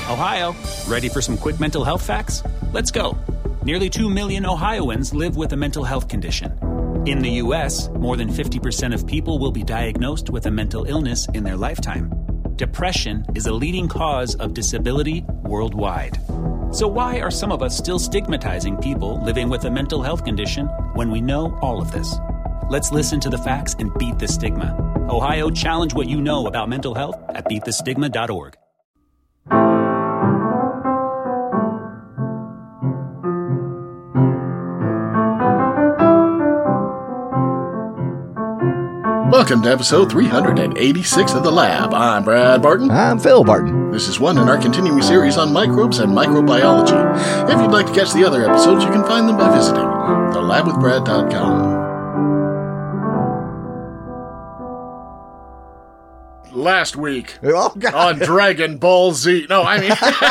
Ohio, ready for some quick mental health facts? Let's go. Nearly 2 million Ohioans live with a mental health condition. In the U.S., more than 50% of people will be diagnosed with a mental illness in their lifetime. Depression is a leading cause of disability worldwide. So why are some of us still stigmatizing people living with a mental health condition when we know all of this? Let's listen to the facts and beat the stigma. Ohio, challenge what you know about mental health at beatthestigma.org. Welcome to episode 386 of The Lab. I'm Brad Barton. I'm Phil Barton. This is one in our continuing series on microbes and microbiology. If you'd like to catch the other episodes, you can find them by visiting thelabwithbrad.com. Last week on Dragon Ball Z. No, I mean...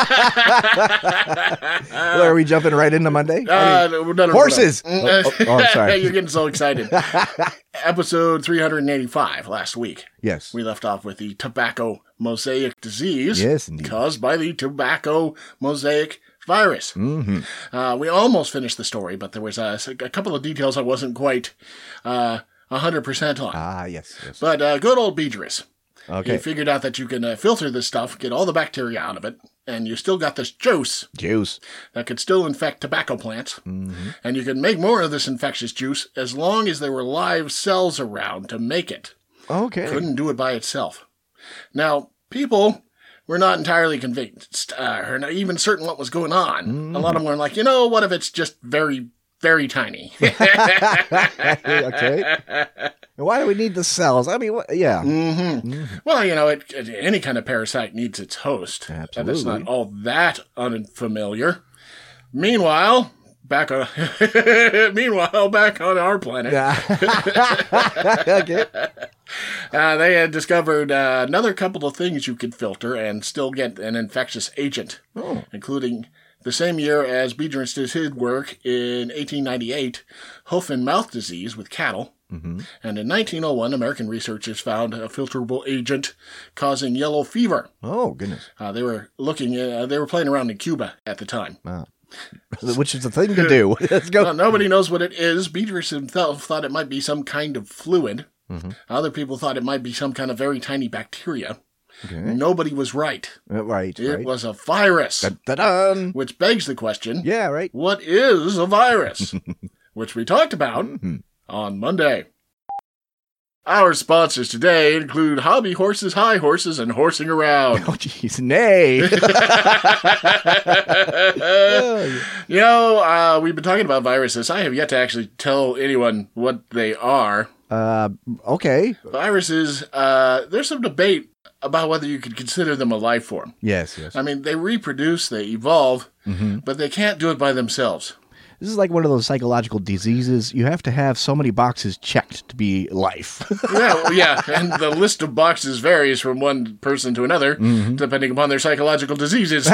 Well, are we jumping right into Monday? Horses! I'm sorry. You're getting so excited. Episode 385 last week. Yes. We left off with the tobacco mosaic disease. Yes, indeed. Caused by the tobacco mosaic virus. Mm-hmm. We almost finished the story, but there was a couple of details I wasn't quite 100% on. Ah, yes. But good old Beedris. Okay. He figured out that you can filter this stuff, get all the bacteria out of it, and you still got this juice that could still infect tobacco plants. Mm-hmm. And you can make more of this infectious juice as long as there were live cells around to make it. Okay. Couldn't do it by itself. Now, people were not entirely convinced, or not even certain what was going on. Mm-hmm. A lot of them were like, what if it's just very, very tiny? Okay. Why do we need the cells? I mean, yeah. Mm-hmm. Mm-hmm. Well, any kind of parasite needs its host. Absolutely. That's not all that unfamiliar. Meanwhile, back on our planet, Okay. They had discovered another couple of things you could filter and still get an infectious agent, including the same year as Beedris did his work in 1898, hoof and mouth disease with cattle. Mm-hmm. And in 1901, American researchers found a filterable agent causing yellow fever. Oh, goodness. They were playing around in Cuba at the time. Wow. Which is the thing to do. Let's go. Well, nobody knows what it is. Beedris himself thought it might be some kind of fluid. Mm-hmm. Other people thought it might be some kind of very tiny bacteria. Okay. Nobody was right. Right. It was a virus. Dun-dun-dun. Which begs the question. Yeah, right. What is a virus? Which we talked about on Monday. Our sponsors today include Hobby Horses, High Horses, and Horsing Around. Oh, jeez. Nay. We've been talking about viruses. I have yet to actually tell anyone what they are. Okay. Viruses, there's some debate about whether you could consider them a life form. Yes. I mean, they reproduce, they evolve, but they can't do it by themselves. This is like one of those psychological diseases. You have to have so many boxes checked to be life. Yeah, and the list of boxes varies from one person to another, depending upon their psychological diseases.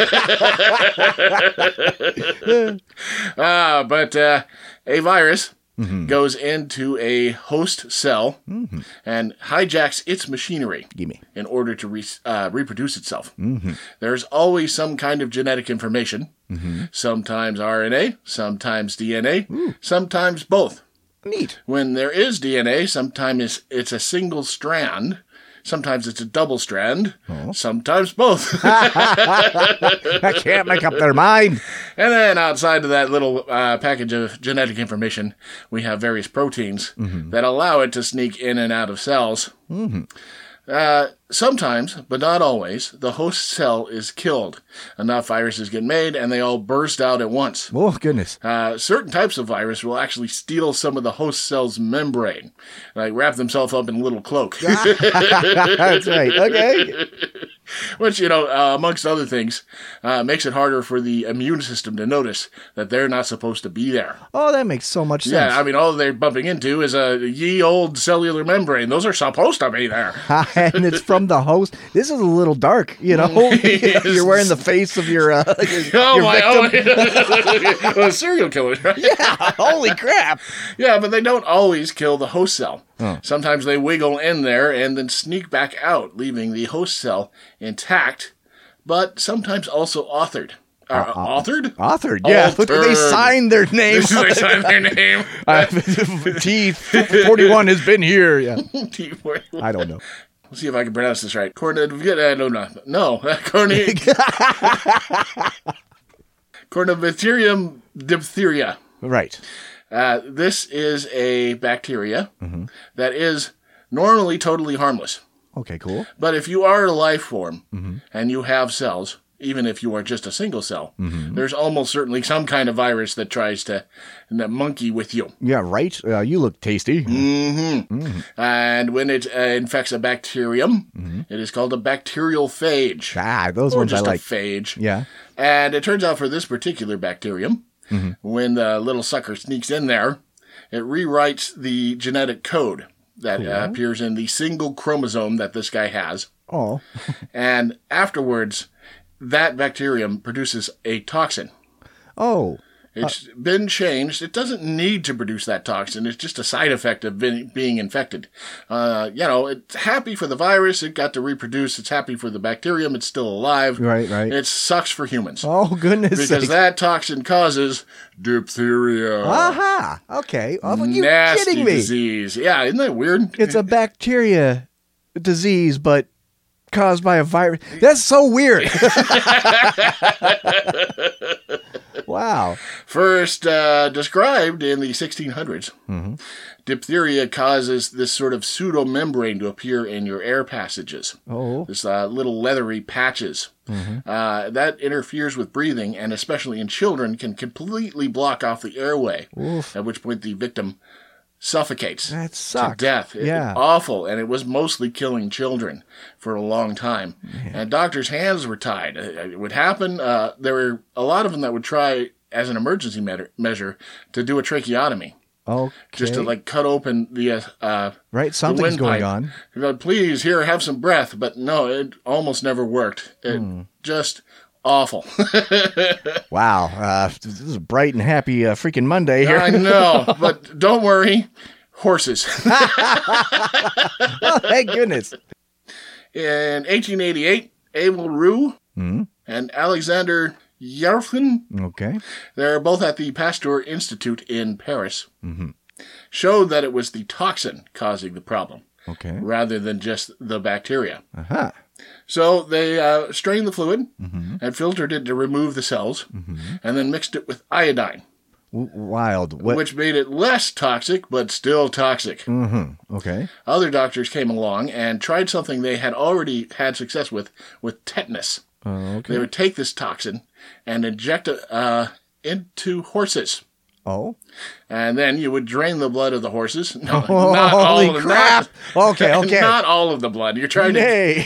But a virus goes into a host cell and hijacks its machinery in order to reproduce itself. There's always some kind of genetic information, sometimes RNA, sometimes DNA, sometimes both. Neat. When there is DNA, sometimes it's a single strand, sometimes it's a double strand, sometimes both. I can't make up their mind. And then outside of that little package of genetic information, we have various proteins that allow it to sneak in and out of cells. Sometimes, but not always, the host cell is killed. Enough viruses get made, and they all burst out at once. Oh, goodness. Certain types of virus will actually steal some of the host cell's membrane, like wrap themselves up in a little cloak. That's right. Okay. Which, amongst other things, makes it harder for the immune system to notice that they're not supposed to be there. Oh, that makes so much sense. Yeah, I mean, all they're bumping into is a ye old cellular membrane. Those are supposed to be there. And it's from the host. This is a little dark, You're wearing the face of your victim. Serial killer, right? Yeah, holy crap. Yeah, but they don't always kill the host cell. Oh. Sometimes they wiggle in there and then sneak back out, leaving the host cell intact, but sometimes also authored. Authored? Authored, yeah. Altered. They signed their name. They signed their name. T41 has been here. Yeah. T41. I don't know. Let's see if I can pronounce this right. Corynebacterium diphtheria. Right. This is a bacteria that is normally totally harmless. Okay, cool. But if you are a life form and you have cells, even if you are just a single cell, there's almost certainly some kind of virus that tries to monkey with you. Yeah, right? You look tasty. And when it infects a bacterium, it is called a bacterial phage. Those or ones just I like. a phage. Yeah. And it turns out for this particular bacterium, when the little sucker sneaks in there, it rewrites the genetic code that appears in the single chromosome that this guy has. Oh. And afterwards, that bacterium produces a toxin. Oh. It's been changed. It doesn't need to produce that toxin. It's just a side effect of being infected. It's happy for the virus. It got to reproduce. It's happy for the bacterium. It's still alive. Right. It sucks for humans. Oh, goodness Because sakes. that toxin causes diphtheria. Aha. Okay. Oh, you're Nasty kidding me. disease. Yeah, isn't that weird? It's a bacteria disease, but caused by a virus. That's so weird. Wow. First described in the 1600s, diphtheria causes this sort of pseudomembrane to appear in your air passages. Oh. This little leathery patches. That interferes with breathing, and especially in children, can completely block off the airway, at which point the victim suffocates That sucks. to death. Yeah. Awful. And it was mostly killing children for a long time. And doctors' hands were tied. It would happen. There were a lot of them that would try, as an emergency measure, to do a tracheotomy. Okay. Just to cut open the right, something's the going windpipe. on. Please, here, have some breath. But no, it almost never worked. It just awful. Wow. This is a bright and happy freaking Monday here. I know, but don't worry. Horses. Oh, thank goodness. In 1888, Abel Roux and Alexander Yerfin, Okay. they're both at the Pasteur Institute in Paris, showed that it was the toxin causing the problem, Okay. rather than just the bacteria. Uh-huh. So they strained the fluid and filtered it to remove the cells, and then mixed it with iodine, Wild. What? which made it less toxic, but still toxic. Okay. Other doctors came along and tried something they had already had success with tetanus. Okay. They would take this toxin and inject it into horses. Oh. And then you would drain the blood of the horses. No, Holy not all of them. crap. Okay. Not all of the blood. You're trying to... Nay.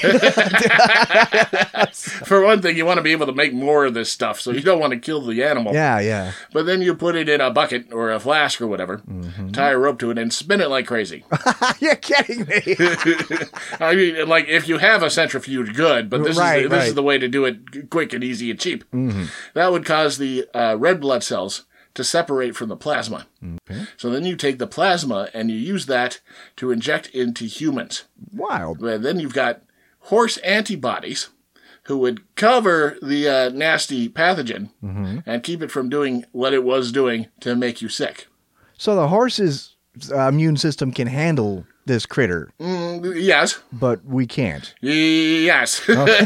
For one thing, you want to be able to make more of this stuff, so you don't want to kill the animal. Yeah. But then you put it in a bucket or a flask or whatever, tie a rope to it, and spin it like crazy. You're kidding me. I mean, if you have a centrifuge, good, but this is the way to do it quick and easy and cheap. That would cause the red blood cells to separate from the plasma. Okay. So then you take the plasma and you use that to inject into humans. Wild. And then you've got horse antibodies who would cover the nasty pathogen and keep it from doing what it was doing to make you sick. So the horse's immune system can handle this critter, Yes. but we can't. Yes.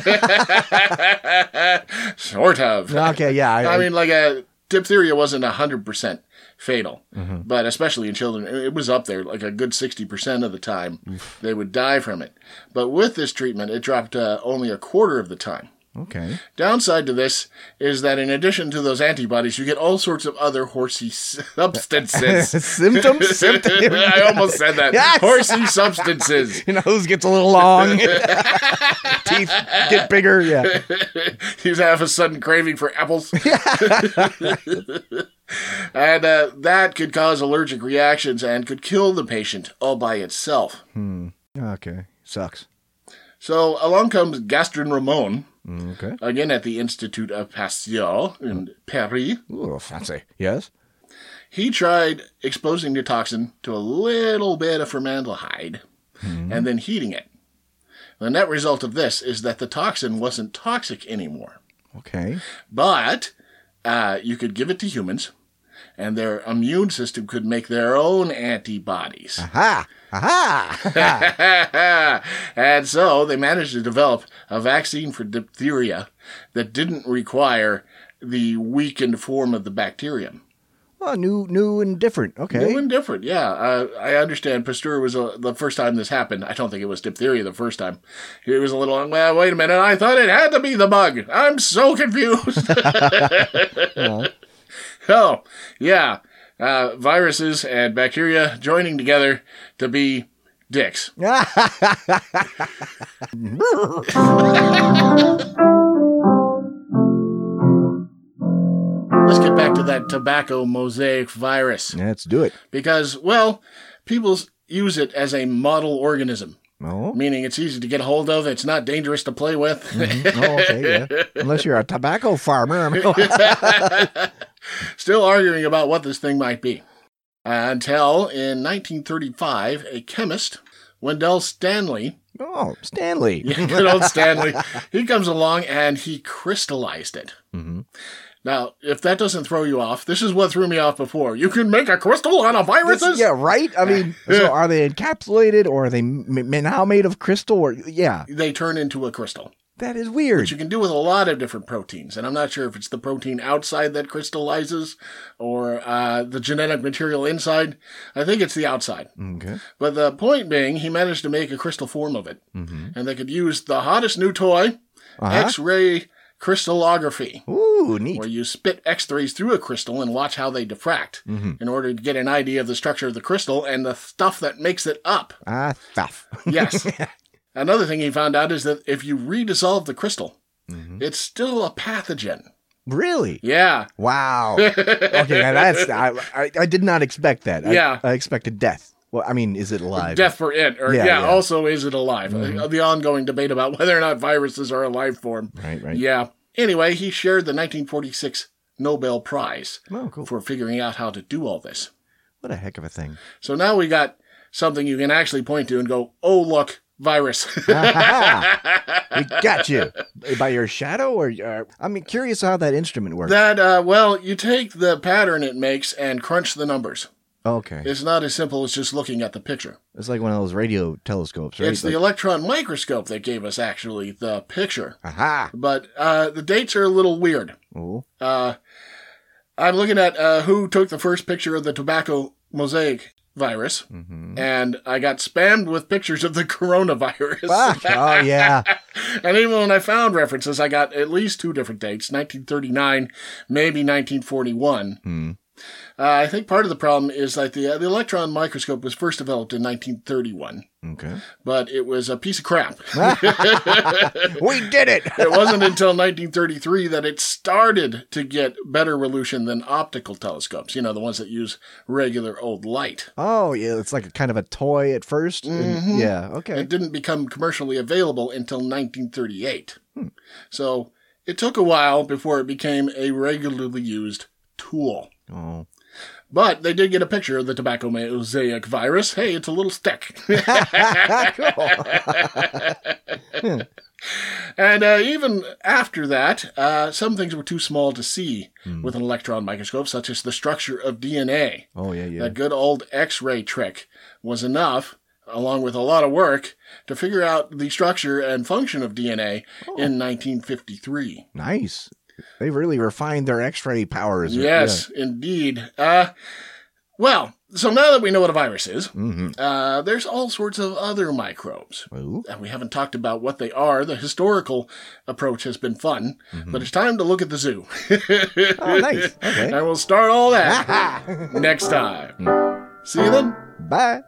Sort of. Okay, yeah. I mean, diphtheria wasn't 100% fatal, but especially in children, it was up there, like a good 60% of the time they would die from it. But with this treatment, it dropped only a quarter of the time. Okay. Downside to this is that in addition to those antibodies, you get all sorts of other horsey substances. Symptoms? I almost said that. Yes! Horsey substances. Your nose gets a little long. Teeth get bigger. Yeah. You have a sudden craving for apples. And that could cause allergic reactions and could kill the patient all by itself. Okay. Sucks. So along comes Gaston Ramon, Okay. again at the Institute of Pasteur in Paris. Ooh, fancy. Yes? He tried exposing the toxin to a little bit of formaldehyde and then heating it. The net result of this is that the toxin wasn't toxic anymore. Okay. But you could give it to humans, and their immune system could make their own antibodies. Aha! Aha! And so they managed to develop a vaccine for diphtheria that didn't require the weakened form of the bacterium. Well, new and different. Okay. New and different, yeah. I understand Pasteur was the first time this happened. I don't think it was diphtheria the first time. He was a little, well, wait a minute. I thought it had to be the bug. I'm so confused. Oh, yeah. Viruses and bacteria joining together to be dicks. Let's get back to that tobacco mosaic virus. Let's do it. Because, well, people use it as a model organism. Oh. Meaning it's easy to get a hold of. It's not dangerous to play with. Mm-hmm. Oh, okay, yeah. Unless you're a tobacco farmer. Still arguing about what this thing might be. Until in 1935, a chemist, Wendell Stanley. Oh, Stanley. Yeah, good old Stanley. He comes along and he crystallized it. Mm-hmm. Now, if that doesn't throw you off, this is what threw me off before. You can make a crystal out of viruses? Yeah, right? I mean, so are they encapsulated or are they now made of crystal? Or yeah. They turn into a crystal. That is weird. Which you can do with a lot of different proteins. And I'm not sure if it's the protein outside that crystallizes or the genetic material inside. I think it's the outside. Okay. But the point being, he managed to make a crystal form of it. Mm-hmm. And they could use the hottest new toy, X-ray crystallography. Ooh, neat. Where you spit X-rays through a crystal and watch how they diffract in order to get an idea of the structure of the crystal and the stuff that makes it up. Stuff. Yes. Another thing he found out is that if you redissolve the crystal, it's still a pathogen. Really? Yeah. Wow. Okay, now that's I did not expect that. Yeah. I expected death. Well, I mean, is it alive? Death for it. Or also, is it alive? The ongoing debate about whether or not viruses are a life form. Right. Yeah. Anyway, he shared the 1946 Nobel Prize for figuring out how to do all this. What a heck of a thing. So now we got something you can actually point to and go, oh, look, virus. We got you. By your shadow? Or I'm curious how that instrument works. Well, you take the pattern it makes and crunch the numbers. Okay. It's not as simple as just looking at the picture. It's like one of those radio telescopes, right? It's the electron microscope that gave us, actually, the picture. Aha! But the dates are a little weird. Oh. I'm looking at who took the first picture of the tobacco mosaic virus, and I got spammed with pictures of the coronavirus. Oh, yeah. And even when I found references, I got at least two different dates, 1939, maybe 1941. I think part of the problem is that the electron microscope was first developed in 1931. Okay. But it was a piece of crap. We did it! It wasn't until 1933 that it started to get better resolution than optical telescopes. You know, the ones that use regular old light. Oh, yeah. It's like a kind of a toy at first. And, yeah, okay. It didn't become commercially available until 1938. So it took a while before it became a regularly used tool. Oh. But they did get a picture of the tobacco mosaic virus. Hey, it's a little stick. And even after that, some things were too small to see with an electron microscope, such as the structure of DNA. Oh, yeah. That good old X-ray trick was enough, along with a lot of work, to figure out the structure and function of DNA in 1953. Nice. They really refined their X-ray powers. Yes, indeed. Well, so now that we know what a virus is, there's all sorts of other microbes. Ooh. And we haven't talked about what they are. The historical approach has been fun, but it's time to look at the zoo. Oh, nice. Okay. And we'll start all that next time. See you then. Bye.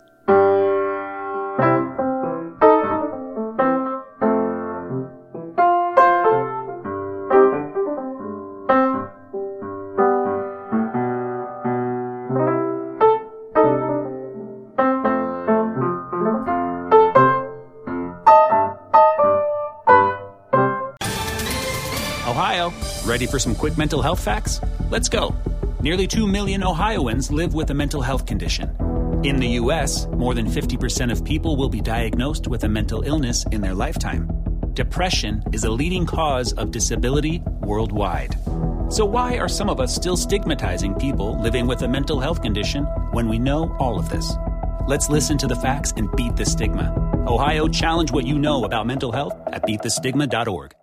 Ohio, ready for some quick mental health facts? Let's go. Nearly 2 million Ohioans live with a mental health condition. In the U.S., more than 50% of people will be diagnosed with a mental illness in their lifetime. Depression is a leading cause of disability worldwide. So why are some of us still stigmatizing people living with a mental health condition when we know all of this? Let's listen to the facts and beat the stigma. Ohio, challenge what you know about mental health at beatthestigma.org.